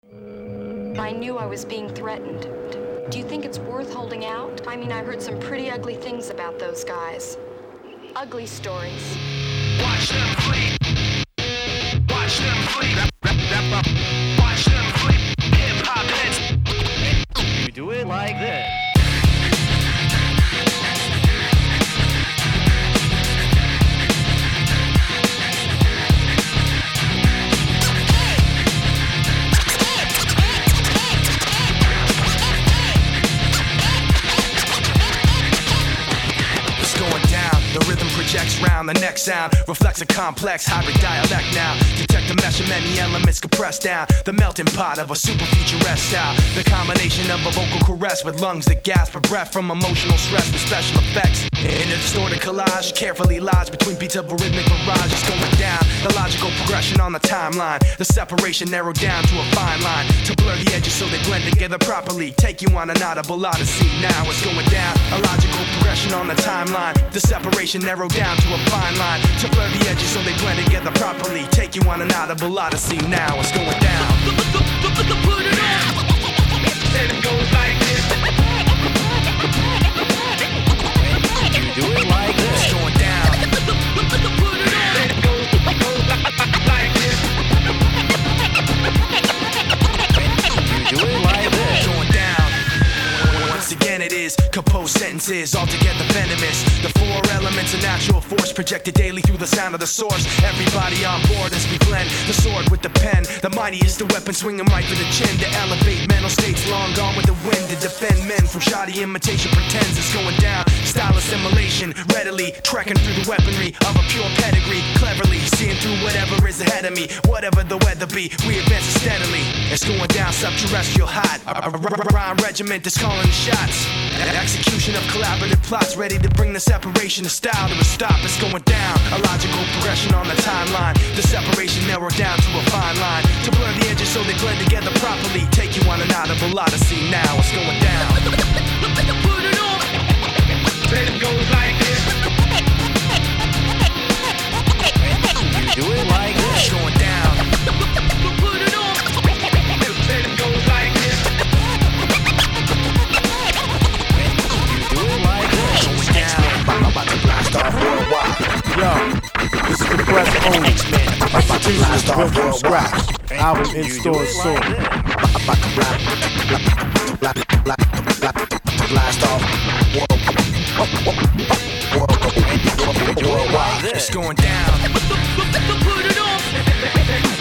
I knew I was being threatened. Do you think it's worth holding out? I mean, I heard some pretty ugly things about those guys. Ugly stories. Watch them flee. Watch them flee. Watch them flee. Hip-hop heads. You do it like this. Projects round, the next sound reflects a complex hybrid dialect now. Detect the mesh of many elements compressed down, the melting pot of a super futurist style. The combination of a vocal caress with lungs that gasp for breath from emotional stress with special effects. In a distorted collage, carefully lodged between beats of a rhythmic barrage is going down. The logical progression on the timeline, the separation narrowed down to a fine line to blur the edges so they blend together properly. Take you on an audible odyssey. Now it's going down. A logical progression on the timeline, the separation narrowed down to a fine line to blur the edges so they blend together properly. Take you on an audible odyssey. Now it's going down. Put it on. Then it goes like this. You do it like this. It's going down. Put it on. Then it goes like this. You do it like this. It's going down. Once again it is composed sentences altogether venomous. The four elements of natural force projected daily through the sound of the source. Everybody on board as we blend the sword with the pen. The mightiest the weapon swinging right for the chin to elevate mental states long gone with the wind to defend men from shoddy imitation pretends it's going down. Style assimilation readily trekking through the weaponry of a pure pedigree. Cleverly seeing through whatever is ahead of me. Whatever the weather be, we advance steadily. It's going down subterrestrial hot. A rhyme regiment that's calling the shots. Execution of collaborative plots ready to bring the separation of style to a stop. It's going down. A logical progression on the timeline. The separation narrowed down to a fine line to blur the edges so they blend together properly. Take you on an audible odyssey. Now it's going down. Put it on. Then it goes like this. You do it like this. It's going down. Put it on. Then it goes like this. You do it like this. Going down. I'm about to blast off worldwide. Yo, this is the press only. Execution built from scratch. Album in stores soon. I'm about to blast off worldwide. It's going down. Put it on.